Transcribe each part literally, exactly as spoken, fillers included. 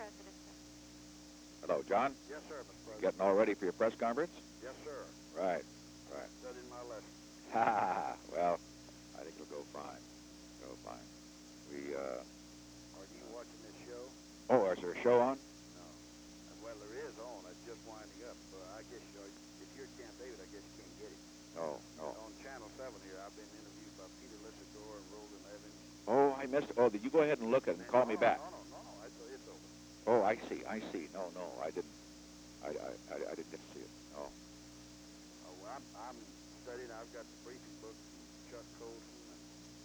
Hello, John. Yes, sir, Mister President. Getting all ready for your press conference? Yes, sir. Right, right. Studying my lesson. Ha ha ha. Well, I think it'll go fine. Go fine. We, uh... Are you watching this show? Oh, is there a show on? No. Well, there is on. It's just winding up. Uh, I guess uh, if you're at Camp David, I guess you can't get it. No, no. On Channel seven here, I've been interviewed by Peter Lissador and Roland Evans. Oh, I missed it. Oh, did you go ahead and look at it and Man, call no, me no, back? No, no, no, no. It's, it's over. Oh, I see, I see. No, no, I didn't. I, I, I, I didn't get to see it. Oh. Uh, well, I'm, I'm studying. I've got the briefing book from Chuck Colson and,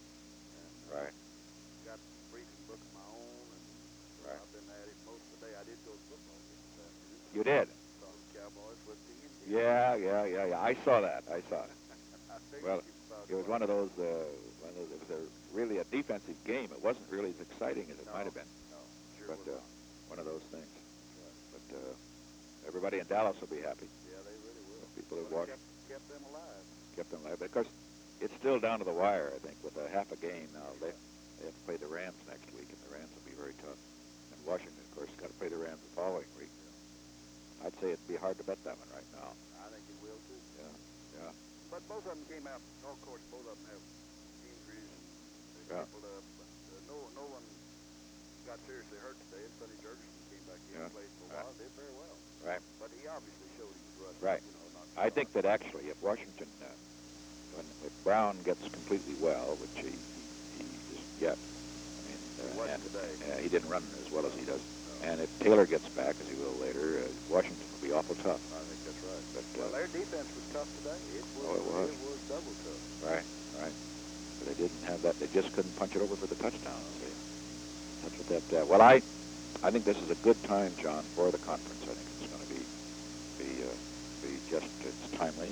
and uh, Right. got the briefing book of my own, and so Right. I've been at it most of the day. I did go to football game this afternoon. You did? Saw the Cowboys with the Indians. Yeah, yeah, yeah, yeah. I saw that. I saw it. I figured Well, you thought it was one of those, uh, one of those, it was a, really a defensive game. It wasn't really as exciting as it No, might have been. No, sure But was uh, not. one of those things. Right. But uh, everybody in Dallas will be happy. Yeah, they really will. The people who Well, watched it kept, kept them alive. kept them alive. Because it's still down to the wire, I think, with a half a game now. They, they have to play the Rams next week, and the Rams will be very tough. And Washington, of course, has got to play the Rams the following week. I'd say it'd be hard to bet that one right now. I think it will, too. Yeah, yeah. But both of them came out, of course, both of them have injuries and they Yeah. crippled up. But uh, no, no one got seriously hurt today. And Sonny Jurgensen came back in Yeah. and played for a Right. while. Did very well. Right. But he obviously showed he was rusty. Right. You know, not I think that actually, if Washington, uh, when if Brown gets completely well, which he, he, he just yet, I mean, He uh, wasn't and, today. uh, he didn't run as well as he does. No. And if Taylor gets back, as he will later, uh, Washington will be awful tough. I think that's right. But, uh, Well, their defense was tough today. It was, Oh, it was. It was double tough. Right, right. But they didn't have that. They just couldn't punch it over for the touchdown. See? That's what that. Uh, well, I, I think this is a good time, John, for the conference. I think it's going to be, be, uh, be just it's timely.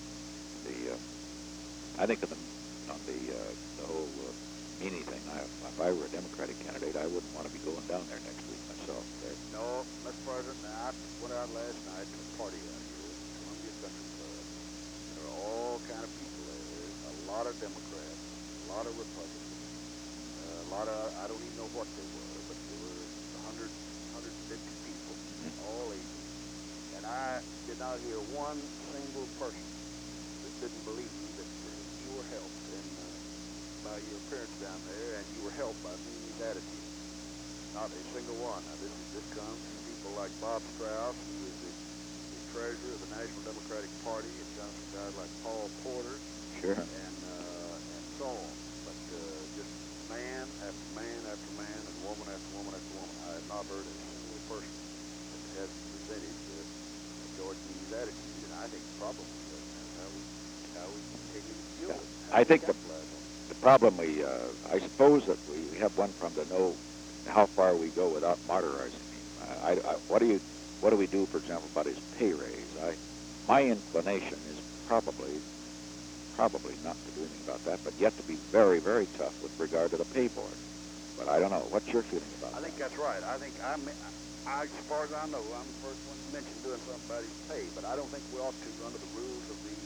The, uh, I think of the, on the, uh, the whole uh, Meany thing. I, if I were a Democratic candidate, I wouldn't want to be going down there next week myself. There. No, Mister President, I went out last night to a party out here at Columbia Country Club. There are all kind of people there. There's a lot of Democrats, a lot of Republicans, uh, a lot of, I don't even know what they were, but there were one hundred, one hundred fifty people, all ages. And I did not hear one single person that didn't believe that uh, you were helped in, uh, by your appearance down there, and you were helped by Meany's attitude. Not a single one. Now, this, is, this comes from people like Bob Strauss, who is the, the treasurer of the National Democratic Party. It comes from guys like Paul Porter Sure. and uh, and so on. But uh, just man after man after man and woman after woman after woman. I have not heard a single person that has presented uh, George Meany's attitude, and I think probably uh, how we how we continue to deal with it. How I we think the, capitalize on it. the problem we, uh, I suppose that we have one problem to know how far we go without martyrizing him. I, I, what do you, what do we do, for example, about his pay raise? I, my inclination is probably, probably not to do anything about that, but yet to be very, very tough with regard to the pay board. But I don't know. What's your feeling about I that? think that's right. I think I'm, I, as far as I know, I'm the first one to mention doing something about his pay, but I don't think we ought to under the rules of the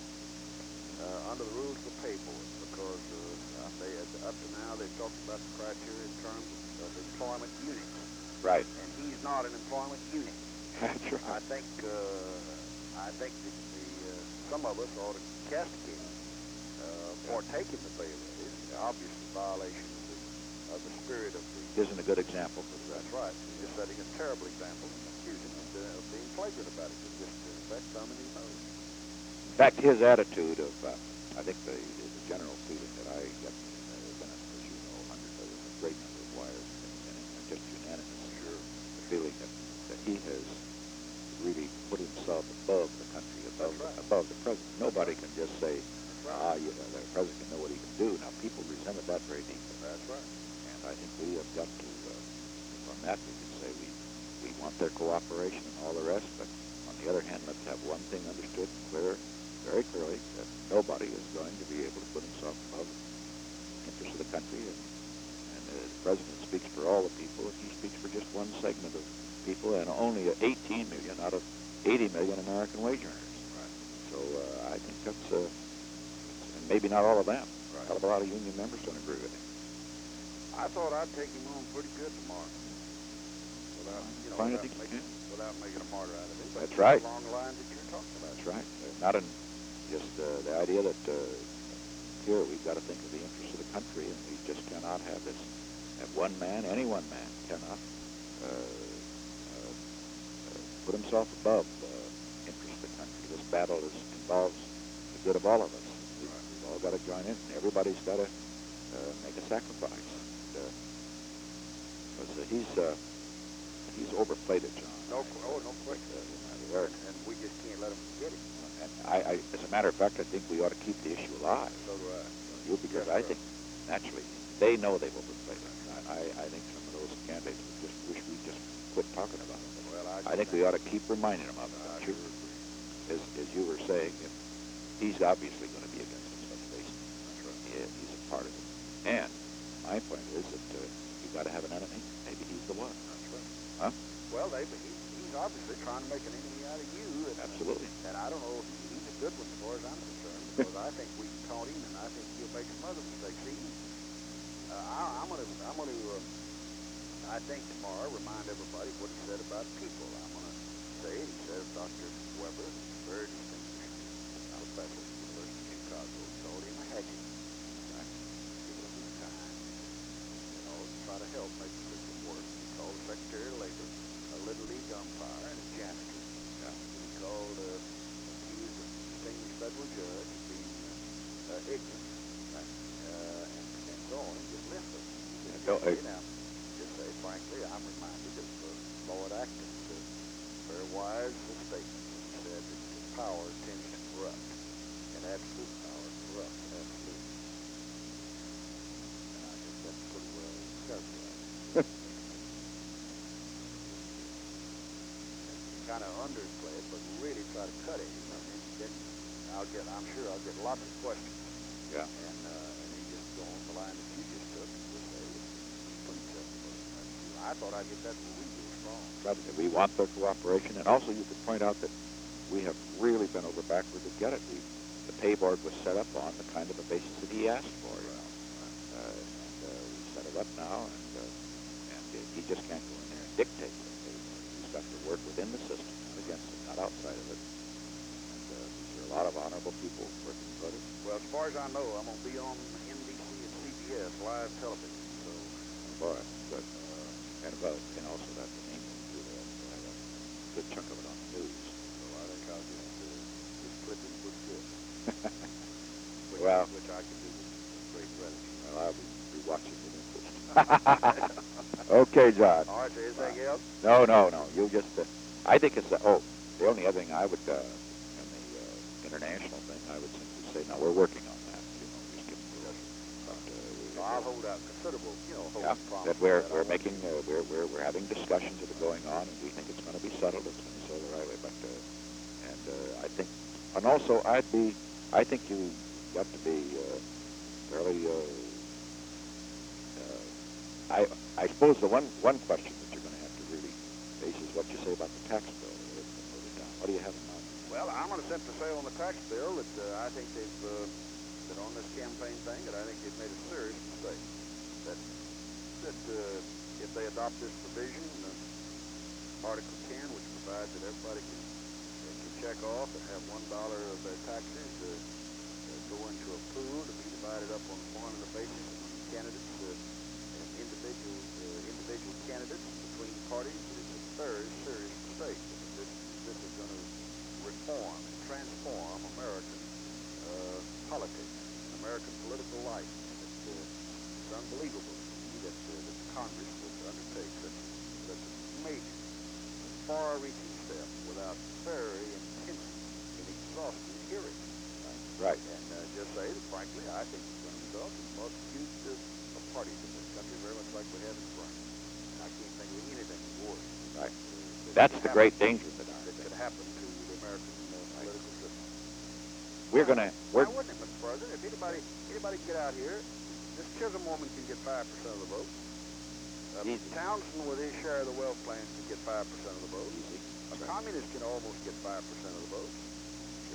uh, under the rules of the pay board, because uh, they up to now they've talked about the criteria in terms of, of employment units, Right. and he's not an employment unit. That's I right. think uh, I think that the uh, some of us ought to castigate him uh, for taking the pay raise. Obviously, violation of the, of the spirit of the. Isn't a good example for the That's right. He's just setting a terrible example and accusing him of, uh, of being flagrant about it. It's just, in fact, something he knows. In fact, his attitude of, uh, I think the, the general feeling that I get, uh, been, as you know, hundreds of a great number of wires, and, and just unanimous, sure, the feeling that, that he has really put himself above the country, above, That's right. above the president. Nobody can just say, That's ah, right. you know, the president can know what he can do. Now, people resented that very deeply. That's right. And I think we have got to, uh, from that we can say we, we want their cooperation and all the rest, but on the other hand, let's have one thing understood clear, very clearly, that nobody is going to be able to put himself above the interests of the country, and, and uh, the president speaks for all the people, and he speaks for just one segment of people, and only eighteen million out of eighty million American wage earners. Right. So uh, I think that's, uh, and maybe not all of them. Right. A hell of a lot of union members don't agree with him. I thought I'd take him on pretty good tomorrow. Well, without, you know, Find without it making, again. without making a martyr out of him. But That's right. Along the lines that you're talking about. That's right. Uh, not in just uh, the idea that uh, here we've got to think of the interests of the country, and we just cannot have this. That one man, any one man, cannot uh, uh, uh, put himself above the uh, interests of the country. This battle is, involves the good of all of us. We've, Right. we've all got to join in. Everybody's got to uh, make a sacrifice. And, uh, 'cause, uh, he's uh, he's overplayed it, John. No, oh, no question. Uh, no matter where. And we just can't let him get it. And I, I, as a matter of fact, I think we ought to keep the issue alive. So do I. You, because Yes, I sir. think, naturally, they know they've overplayed it. I, I, I think some of those candidates would just wish we just quit talking about it. Well, I, I think we ought to keep reminding them of it. I Don't sure you? agree. As, as you were saying, if he's obviously going to be against it, let's face it. That's right. Yeah, he's a part of it. And my point is that uh, you got to have an enemy. Maybe he's the one. That's right. Huh? Well, they, he, he's obviously trying to make an enemy out of you. And, Absolutely. And I don't know if he, he's a good one as far as I'm concerned, because I think we taught him, and I think he'll make some other mistakes. See, uh, I, I'm going to, I'm going to, uh, I think tomorrow, remind everybody what he said about people. I'm going to say, he says Doctor Weber, very distinguished professor at the University of Chicago, told him a hatchet. Right? Give him his time. You know, to try to help make the system work. He called the Secretary of Labor a Little League umpire and a janitor. Yeah. He called uh, accused a distinguished federal judge of being uh, uh, ignorant, right? uh, and, and so on. He just left us. Yeah, don't, You know, just say, frankly, I'm reminded of uh, Lord Acton's uh, very wise statement. He said that the power tends to corrupt, and absolute power corrupts absolute. And I think that's pretty well characterized. Kind of underplay it, but really try to cut it. You know, and then I'll get, I'm sure I'll get lots of questions. Yeah. And uh, and then just go on the line that you just took and just say, please tell me what it's like. I thought I'd get that really strong. Right. We want their cooperation, and also you could point out that we have really been over backward to get it. We, the pay board was set up on the kind of a basis that he asked for. You know, uh, and uh, we set it up now, and uh, and uh, he just can't go in there and dictate the pay board. He's got to work within the system, not against it, not outside of it. And uh, these are a lot of honorable people working for it. Well, as far as I know, I'm going to be on N B C and C B S live television. So, Boy, good. Uh, and well, and also that in England too. They also have a good chunk of it on the news. so I think I'll just uh, just clip in pretty good. which, Well- which I can do with great relish. Well, I'll be, be watching with interest. Okay, John. All right, so anything else? No, no, no. You just, uh, I think it's, uh, oh, the only other thing I would, uh, in the uh, international thing, I would simply say, now we're working on that, you know, just give them a little, but, uh, we, So I'll hold out considerable, you know, hold yeah, promise that we're, that we're I won't making, be- uh, we're, we're, we're having discussions that are going on, and we think it's going to be settled, it's going to be settled the right way, but, uh, and, uh, I think, and also, I'd be, I think you got to be, uh, fairly, uh, uh, I, I suppose the one, one question that you're going to have to really face is what you say about the tax bill. that they voted down. What do you have in mind? Well, I'm going to set to say on the tax bill that uh, I think they've uh, been on this campaign thing, that I think they've made a serious mistake. That that uh, if they adopt this provision, uh, Article ten, which provides that everybody can, uh, can check off and have one dollar of their taxes uh, uh, go into a pool to be divided up on a formula basis among candidates uh, and individual uh, individual candidates between parties, it is a very serious mistake. This this is going to reform and transform American uh, politics, American political life. It, uh, it's unbelievable to me that, uh, that the Congress would undertake such, such a major, far-reaching step without very intense and exhaustive hearing. Right. And uh, just say that, frankly, I think it's going to result in multitudes of, of parties in this country, very much like we have in France. And I can't think of anything worse. Right. Uh, that That's could the happen- great danger that I that think. could happen to the American uh, political system. We're going to, we're, Why wouldn't it, Mister President? If anybody, anybody can get out here, this Chisholm woman can get five percent of the vote. Uh, Easy. Townsend, with his share of the wealth plan, can get five percent of the vote. easy. A communist can almost get five percent of the vote. Sure. Uh,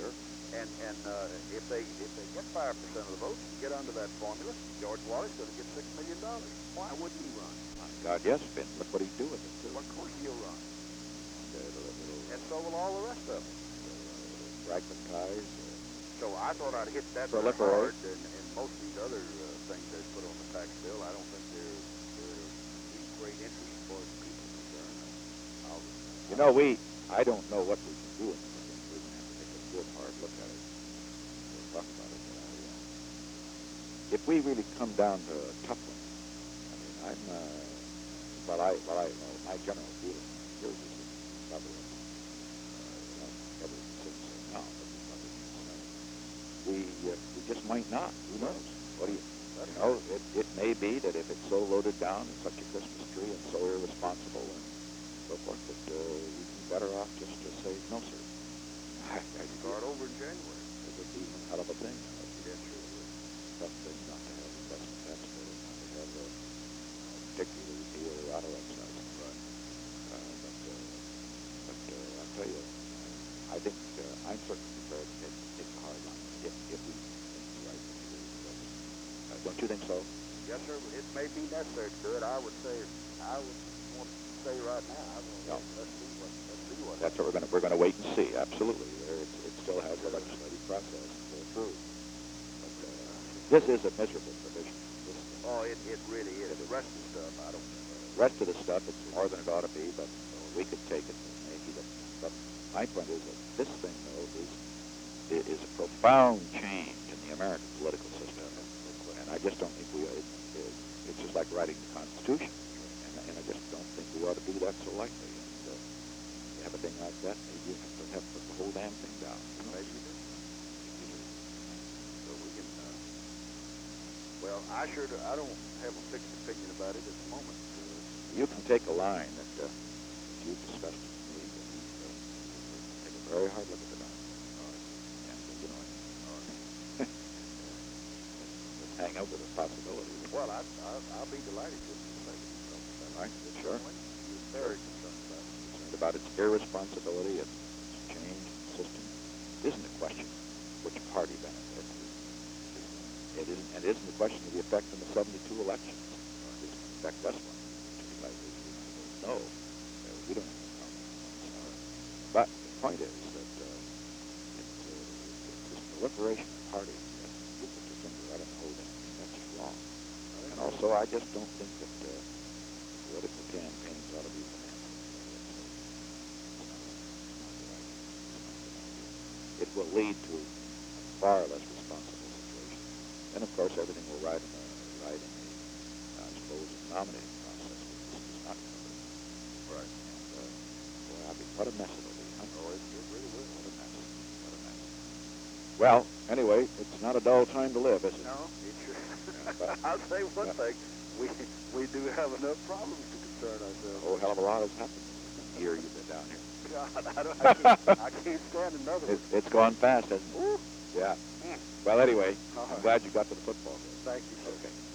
And and uh, if they if they get five percent of the votes and get under that formula, George Wallace going to get six million dollars. Why wouldn't he run? My God, yes, Ben. Look what he'd do with it, too. Well, of course he'll run. And, uh, it'll, it'll, And so will all the rest of them. it'll fragmentize. Uh, So I thought I'd hit that For real liquor, hard, and, and most of these other uh, things they put on the tax bill, I don't think they're they're any great interest as far as people are concerned. I'll, you know, we, I don't know what we can do in this thing. We're going to have to take a good hard look at it. We'll talk about it. But I, uh, if we really come down to a tough one, I mean, I'm, uh, well, I, well, I, well, my general feeling here is that probably, uh, you know, never say so now, but we probably uh, we, uh, we just might not. Who knows? What do you, you know, it, it may be that if it's so loaded down and such a Christmas tree and so irresponsible and so forth, that uh, we'd be better off just to say, no, sir. I, I start over in January. It would be one hell of a thing. Yeah, sure it would. Tough thing not to have investment tax credit, not to have a, a particular deal or auto excise. Right. Uh, but uh, but uh, I'll tell you, I think uh, I'm certainly prepared to take, take the hard line if, if we think the right thing to do. But, uh, don't you think so? Yes, sir. It may be necessary to do it. I would say, I would want to say right now, I don't know. Yeah. Let's see what, let's see what That's what we're going to we're going to wait and see. Absolutely, there, it, it still has the legislative process to go through. But uh, this is a miserable provision. This, Oh, it, it really is. The rest of the stuff, I don't know. the rest of the stuff, it's more than it ought to be, but uh, we could take it maybe. But, but my point is that this thing, though, is it is a profound change in the American political system, and I just don't think we. It, it, it's just like writing the Constitution, and, and I just don't think we ought to do that so lightly. And uh, you have a thing like that, maybe you have to have to put the whole damn thing down. You know? Maybe we do. So we can. Uh, well, I sure do, I don't have a fixed opinion about it at the moment. Uh, You can take a line that uh, you discussed with me, that you uh, take a very hard look at the line. And, uh, you know, let's hang out with the possibility. well, I, I, I'll be delighted to say that. Right? Sure. You're very concerned about it. Concerned about its irresponsibility and its change in the system. It isn't a question which party benefits. It isn't, and it isn't a question of the effect in the seventy-two elections. It doesn't affect us one. No, uh, we don't have any problem. But the point is that uh, it's, uh, it's this proliferation of parties that you put your finger right on the whole damn thing. That's just wrong. And also, I just don't think that uh, political campaigns ought to be financed. It will lead to a far less responsible situation. And of course, everything will ride in a, ride in a, I suppose, nominating process. This is not covered. Right. And, uh, boy, I mean, what a mess it'll be, huh? Oh, it, it really will. What a mess. What a mess. Well, anyway, it's not a dull time to live, is it? No, it sure. Yeah, but- I'll say one yeah. thing. We we do have enough problems to concern ourselves. A whole hell of a lot has happened the year you've been down here. God, I, don't, I, can't, I can't stand another It, one. it's gone fast, hasn't it? Woo. Yeah. Mm. Well, anyway, All I'm right. glad you got to the football game. Thank you, sir. Okay.